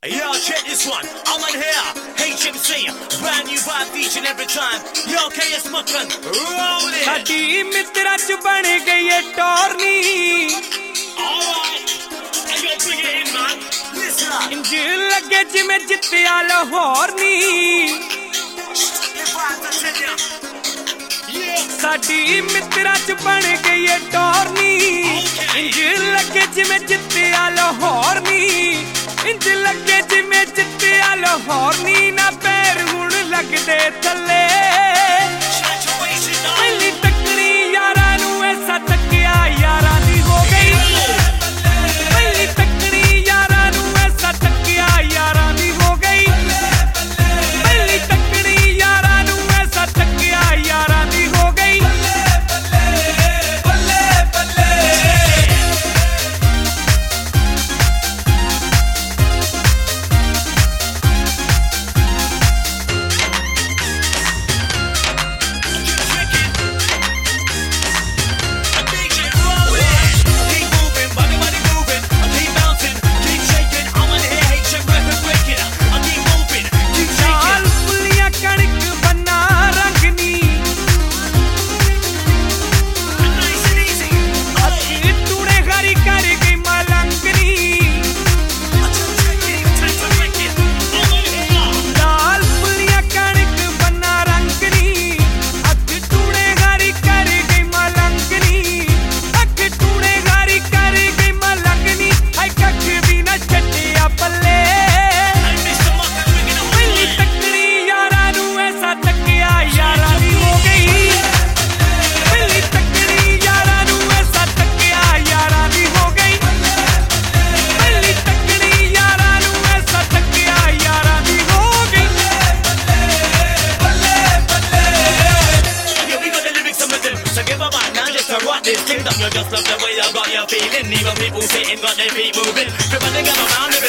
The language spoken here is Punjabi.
Yo, check this one. I'm on here. HMC. Brand new vibe each and every time. Yo, KS Mukran. Roll it. ਸਾਡੀ ਮਿੱਤਰਾਂ ਚ ਬਣ ਗਈ ਏ ਟੋਰਨੀ Alright. Hey, yo, bring it in, man. Listen up. ਇੰਜ ਲੱਗੇ ਜਿਵੇਂ ਜਿੱਤਿਆ ਲਾਹੌਰ ਨੀ The vibes, I tell ya. Yeah. ਸਾਡੀ ਮਿੱਤਰਾਂ ਚ ਬਣ ਗਈ ਏ ਟੋਰਨੀ ਇੰਜ ਲੱਗੇ ਜਿਵੇਂ ਜਿੱਤਿਆ ਲਾਹੌਰ ਨੀ ਇੰਜ ਲੱਗੇ ਜਿਵੇਂ ਜਿੱਤਿਆ ਲਾਹੌਰ ਨੀ ਨਾ ਪੈਰ ਹੁਣ ਲੱਗਦੇ ਥੱਲੇ Situation, though. ਪਹਿਲੀ ਤੱਕਣੀ ਯਾਰਾਂ ਨੂੰ ਐਸਾ ਤੱਕਿਆ ਯਾਰਾਂ ਦੀ ਹੋ ਗਈ ਪਹਿਲੀ ਤੱਕਣੀ ਯਾਰਾਂ ਨੂੰ ਐਸਾ ਤੱਕਿਆ ਯਾਰਾਂ ਦੀ ਹੋ ਗਈ ਪਹਿਲੀ ਤੱਕਣੀ ਯਾਰਾਂ ਨੂੰ ਐਸਾ ਤੱਕਿਆ ਯਾਰਾਂ ਦੀ ਹੋ ਗਈ ਬੱਲੇ ਬੱਲੇ ਚਾਲ ਫੁੱਲੀਆਂ ਕਣਕ ਬੰਨਾ ਰੰਗਨੀ ਅੱਖੀ ਟੂੜੇ ਗਾਰੀ ਕਰ ਗਈ ਮਲੰਗਨੀ ਲਾਲ ਫੁੱਲੀਆਂ ਕਣਕ ਬੰਨਾ ਰੰਗਨੀ ਅੱਖ ਟੂੜੇ ਗਾਰੀ ਕਰ ਗਈ ਮਲੰਗਨੀ ਅੱਖ ਟੂੜੇ ਗਾਰੀ ਕਰ ਗਈ ਮਲੰਗਨੀ ਹਾਏ ਕੱਖ ਵੀ ਨਾ ਛੱਡਿਆ ਪੱਲੇ ਪਹਿਲੀ ਤੱਕਣੀ ਯਾਰਾਂ ਨੂੰ ਐਸਾ ਤੱਕਿਆ ਯਾਰਾਂ ਦੀ ਹੋ ਗਈ ਪਹਿਲੀ ਤੱਕਣੀ ਯਾਰਾਂ ਨੂੰ ਐਸਾ ਤੱਕਿਆ ਯਾਰਾਂ ਦੀ ਹੋ ਗਈ ਪਹਿਲੀ ਤੱਕਣੀ ਯਾਰਾਂ ਨੂੰ ਐਸਾ ਤੱਕਿਆ ਯਾਰਾਂ ਦੀ ਹੋ ਗਈ ਬੱਲੇ ਬੱਲੇ Yeah, we got the lyrics and rhythm, so give a mic now just to rock this kingdom. You just love the way you got your feeling. Even people sitting got their feet moving. Everybody get around the